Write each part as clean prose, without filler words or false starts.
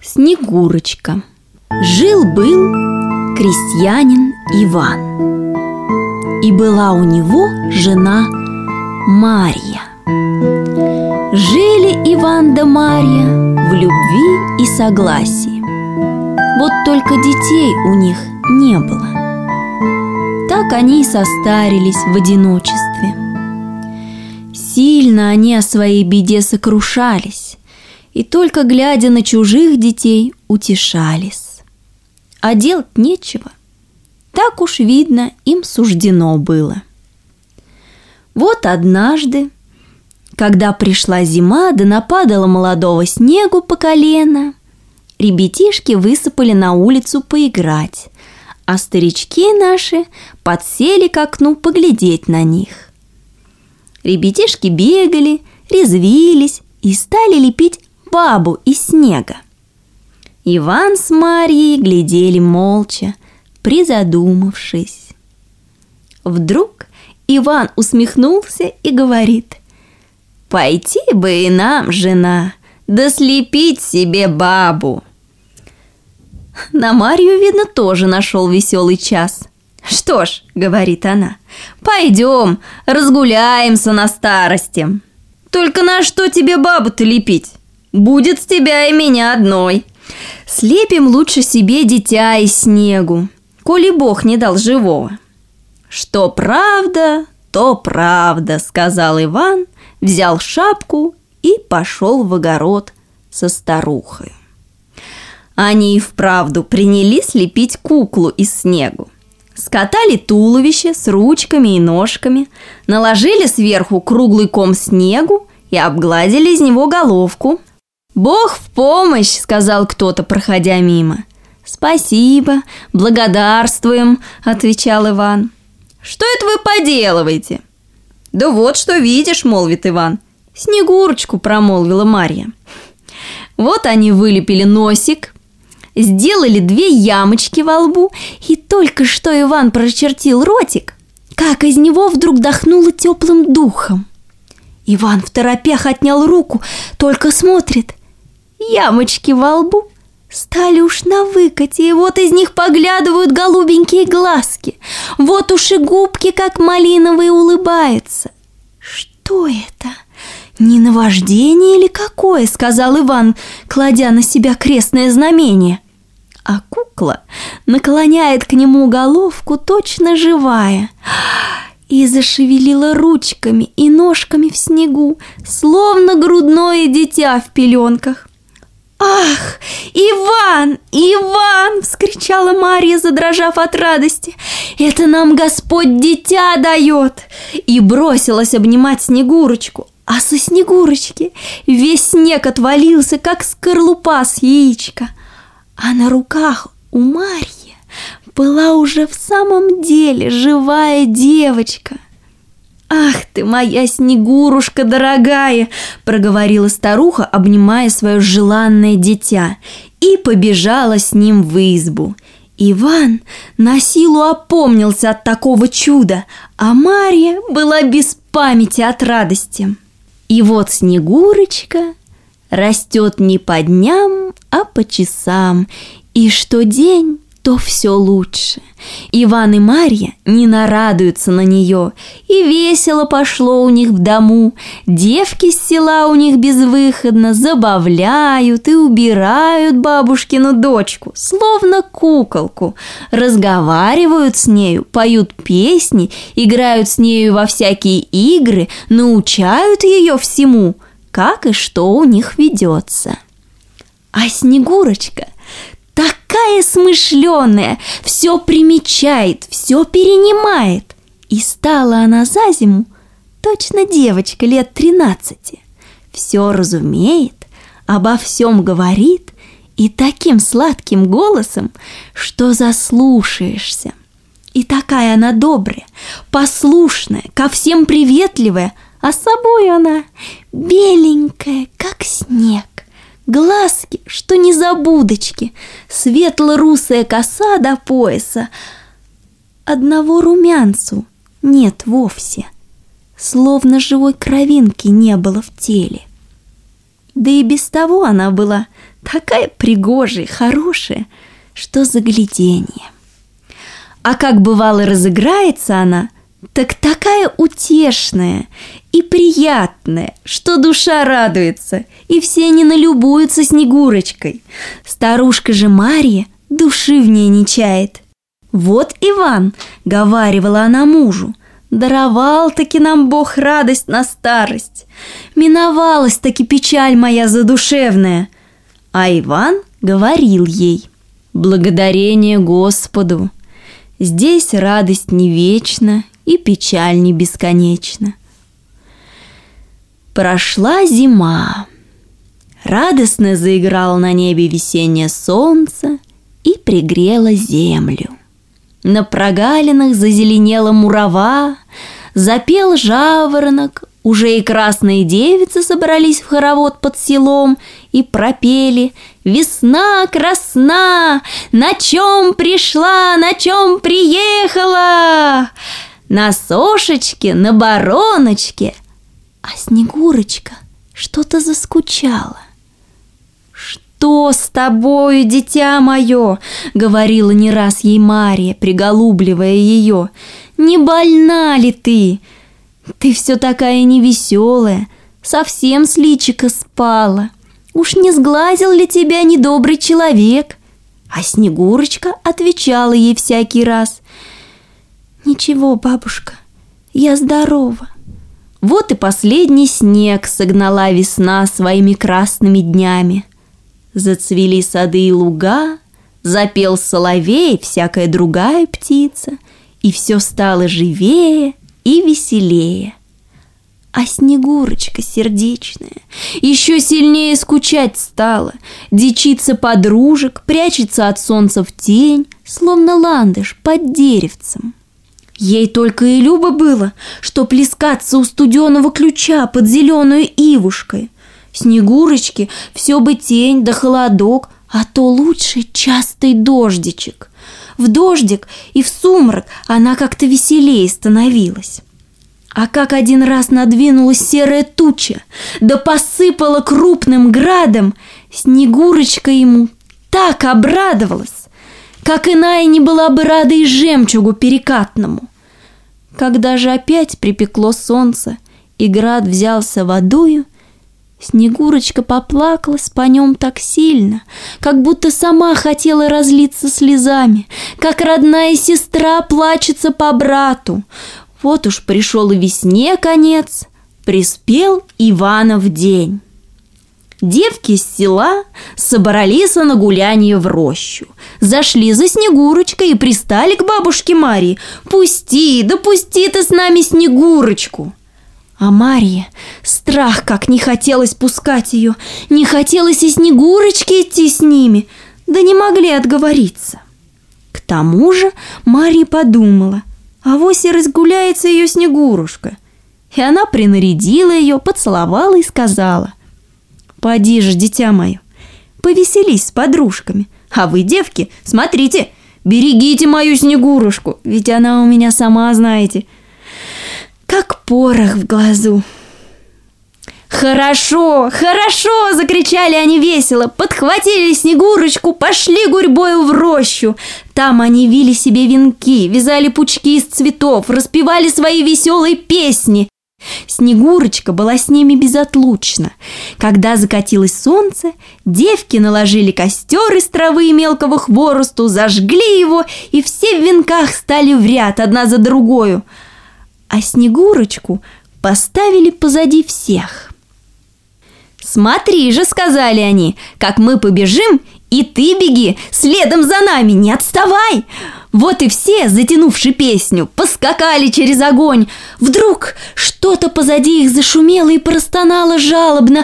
Снегурочка. Жил-был крестьянин Иван, и была у него жена Марья. Жили Иван да Марья в любви и согласии. Вот только детей у них не было. Так они и состарились в одиночестве. Сильно они о своей беде сокрушались, и только глядя на чужих детей утешались. А делать нечего. Так уж, видно, им суждено было. Вот однажды, когда пришла зима, да нападало молодого снегу по колено, ребятишки высыпали на улицу поиграть, а старички наши подсели к окну поглядеть на них. Ребятишки бегали, резвились и стали лепить бабу из снега. Иван с Марьей глядели молча, призадумавшись. Вдруг Иван усмехнулся и говорит: «Пойти бы и нам, жена, да слепить себе бабу». На Марью, видно, тоже нашел веселый час. «Что ж, — говорит она, — пойдем, разгуляемся на старости. Только на что тебе бабу-то лепить? Будет с тебя и меня одной. Слепим лучше себе дитя из снегу, коли Бог не дал живого». «Что правда, то правда, — сказал Иван, взял шапку и пошел в огород со старухой. Они и вправду принялись лепить куклу из снегу. Скатали туловище с ручками и ножками, наложили сверху круглый ком снегу и обгладили из него головку. «Бог в помощь!» — сказал кто-то, проходя мимо. «Спасибо, благодарствуем!» — отвечал Иван. «Что это вы поделываете?» «Да вот что видишь, — молвит Иван. — Снегурочку, — промолвила Марья. Вот они вылепили носик, сделали 2 ямочки во лбу, и только что Иван прочертил ротик, как из него вдруг дохнуло теплым духом. Иван второпях отнял руку, только смотрит. Ямочки во лбу стали уж на выкате, и вот из них поглядывают голубенькие глазки. Вот уж и губки, как малиновые, улыбаются. «Что это? Не наваждение или какое?» — сказал Иван, кладя на себя крестное знамение. А кукла наклоняет к нему головку, точно живая, и зашевелила ручками и ножками в снегу, словно грудное дитя в пеленках. «Ах, Иван, Иван!» — вскричала Марья, задрожав от радости. «Это нам Господь дитя дает!» И бросилась обнимать Снегурочку. А со Снегурочки весь снег отвалился, как скорлупа с яичка. А на руках у Марьи была уже в самом деле живая девочка. «Ах ты, моя Снегурушка дорогая!» — проговорила старуха, обнимая свое желанное дитя, и побежала с ним в избу. Иван на силу опомнился от такого чуда, а Марья была без памяти от радости. И вот Снегурочка растет не по дням, а по часам, и что день, то все лучше. Иван и Марья не нарадуются на нее, и весело пошло у них в дому. Девки с села у них безвыходно забавляют и убирают бабушкину дочку, словно куколку, разговаривают с нею, поют песни, играют с нею во всякие игры, научают ее всему, как и что у них ведется. А Снегурочка такая смышленая, все примечает, все перенимает. И стала она за зиму точно девочка лет 13. Все разумеет, обо всем говорит, и таким сладким голосом, что заслушаешься. И такая она добрая, послушная, ко всем приветливая, а собой она беленькая, как снег. Глазки, что незабудочки, светло-русая коса до пояса. Одного румянцу нет вовсе, словно живой кровинки не было в теле. Да и без того она была такая пригожая, хорошая, что загляденье. А как бывало разыграется она, так такая утешная и приятная, что душа радуется, и все не налюбуются Снегурочкой. Старушка же Марья души в ней не чает. «Вот, Иван, — говаривала она мужу, — даровал-таки нам Бог радость на старость. Миновалась-таки печаль моя задушевная». А Иван говорил ей: «Благодарение Господу! Здесь радость не вечна и печаль не бесконечна». Прошла зима. Радостно заиграло на небе весеннее солнце и пригрело землю. На прогалинах зазеленела мурава, запел жаворонок, уже и красные девицы собрались в хоровод под селом и пропели: «Весна красна, на чем пришла, на чем приехала? На сошечке, на бароночке». А Снегурочка что-то заскучала. «Что с тобою, дитя мое?» — говорила не раз ей Марья, приголубливая ее. «Не больна ли ты? Ты все такая невеселая, совсем с личика спала. Уж не сглазил ли тебя недобрый человек?» А Снегурочка отвечала ей всякий раз: «Ничего, бабушка, я здорова». Вот и последний снег согнала весна своими красными днями. Зацвели сады и луга, запел соловей, всякая другая птица, и все стало живее и веселее. А Снегурочка сердечная еще сильнее скучать стала, дичится подружек, прячется от солнца в тень, словно ландыш под деревцем. Ей только и любо было, что плескаться у студеного ключа под зеленую ивушкой. Снегурочке все бы тень да холодок, а то лучше частый дождичек. В дождик и в сумрак она как-то веселее становилась. А как один раз надвинулась серая туча, да посыпала крупным градом, Снегурочка ему так обрадовалась, как иная не была бы рада и жемчугу перекатному. Когда же опять припекло солнце и град взялся водою, Снегурочка поплакалась по нем так сильно, как будто сама хотела разлиться слезами, как родная сестра плачется по брату. Вот уж пришел и весне конец, приспел Иванов день. Девки с села собрались на гулянье в рощу, зашли за Снегурочкой и пристали к бабушке Марье: «Пусти, да пусти ты с нами Снегурочку!» А Марье страх, как не хотелось пускать ее, не хотелось и Снегурочке идти с ними, да не могли отговориться. К тому же Марья подумала: авось и разгуляется ее Снегурушка. И она принарядила ее, поцеловала и сказала: «Поди же, дитя мое, повеселись с подружками, а вы, девки, смотрите, берегите мою Снегурушку, ведь она у меня, сама знаете, как порох в глазу». «Хорошо, хорошо!» — закричали они весело, подхватили Снегурочку, пошли гурьбою в рощу. Там они вили себе венки, вязали пучки из цветов, распевали свои веселые песни. Снегурочка была с ними безотлучна. Когда закатилось солнце, девки наложили костер из травы и мелкого хворосту, зажгли его, и все в венках стали в ряд, одна за другою. А Снегурочку поставили позади всех. «Смотри же, — сказали они, — как мы побежим, и ты беги следом за нами, не отставай!» Вот и все, затянувши песню, поскакали через огонь. Вдруг что-то позади их зашумело и простонало жалобно: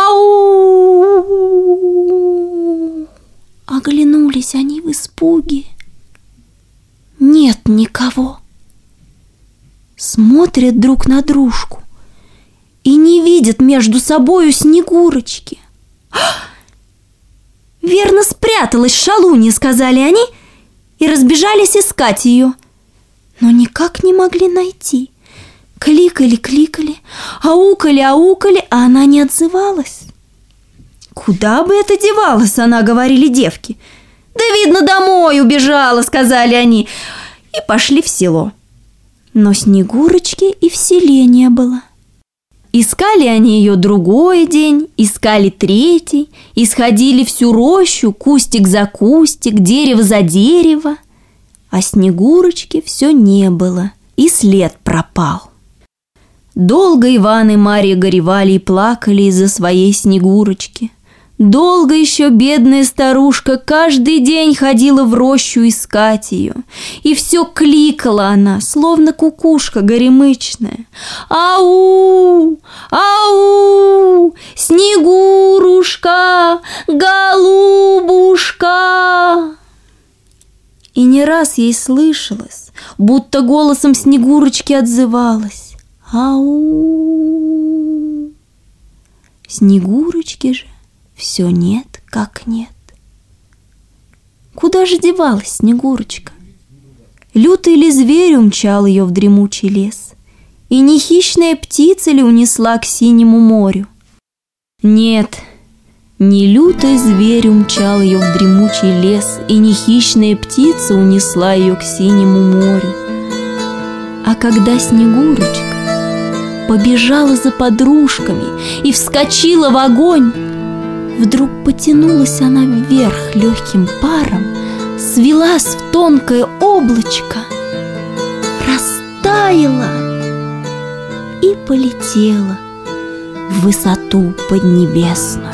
«Ау!» Оглянулись они в испуге. Нет никого. Смотрят друг на дружку и не видят между собою Снегурочки. «Верно, спряталась шалунья», — сказали они, и разбежались искать ее, но никак не могли найти. Кликали, аукали, а она не отзывалась. «Куда бы это девалась она?» — говорили девки. «Да, видно, домой убежала», — сказали они, и пошли в село. Но Снегурочки и в селе не было. Искали они ее другой день, искали третий, исходили всю рощу, кустик за кустик, дерево за дерево, а Снегурочки все не было, и след пропал. Долго Иван и Марья горевали и плакали из-за своей Снегурочки. Долго еще бедная старушка каждый день ходила в рощу искать ее, и все кликала она, словно кукушка горемычная: «Ау! Ау! Снегурушка! Голубушка!» И не раз ей слышалось, будто голосом Снегурочки отзывалась: «Ау!» Снегурочки же все нет, как нет. Куда же девалась Снегурочка? Лютый ли зверь умчал ее в дремучий лес? И не хищная птица ли унесла к синему морю? Нет, не лютый зверь умчал ее в дремучий лес, и не хищная птица унесла ее к синему морю. А когда Снегурочка побежала за подружками и вскочила в огонь, вдруг потянулась она вверх легким паром, свилась в тонкое облачко, растаяла и полетела в высоту поднебесную.